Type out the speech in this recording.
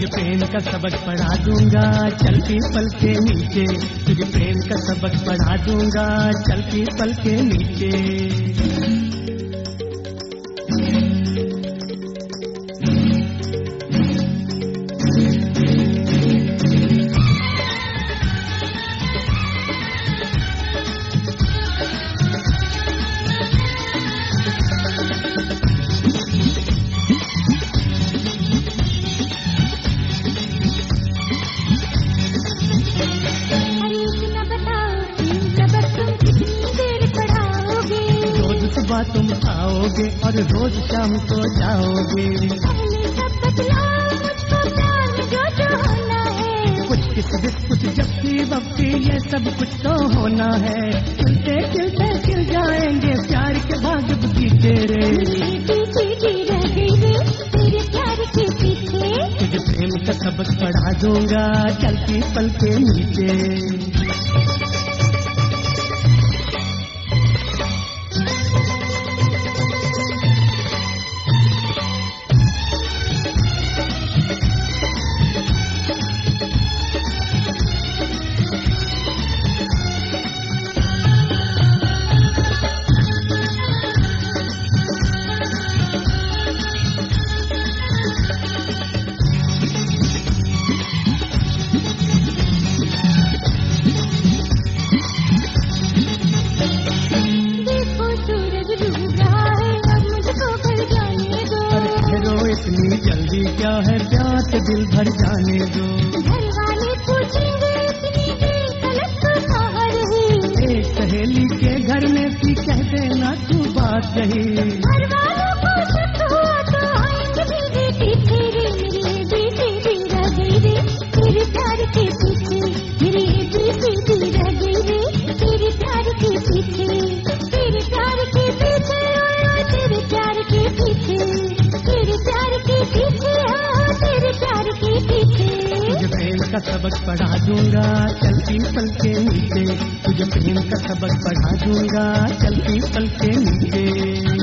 तुझे प्रेम का सबक पढ़ा दूंगा चलती पल के नीचे, तुझे प्रेम का सबक पढ़ा दूंगा चलती पल के नीचे। सुबह तुम आओगे और रोज शाम को जाओगे। कुछ किस कुछ जबकि वक्ती ये सब कुछ तो होना है। चलते चलते चल जाएंगे प्यार के भाग की तेरे। तुझे प्रेम का सबक पढ़ा दूंगा चलती पल के नीचे। इतनी जल्दी क्या है प्यार से दिल भर जाने दो। घर वाले पूछेंगे इतनी देर तलक तो कहाँ रही। एक सहेली के घर में थी कह देना तू बात रही। घर वालों को शक हुआ तो आएंगे मेरे पीछे रे। मेरी बेटी रह गई रे तेरे प्यार के पीछे। मेरी बेटी रह गई रे तेरे प्यार के पीछे। तेरे प्यार के पीछे तेरे प्यार के पीछे। तेरे प्यार के पीछे तेरे प्यार के पीछे। तुझे प्रेम का सबक पढ़ा दूंगा चलती पल के नीचे। तुझे प्रेम का सबक पढ़ा दूंगा चलती पल के नीचे।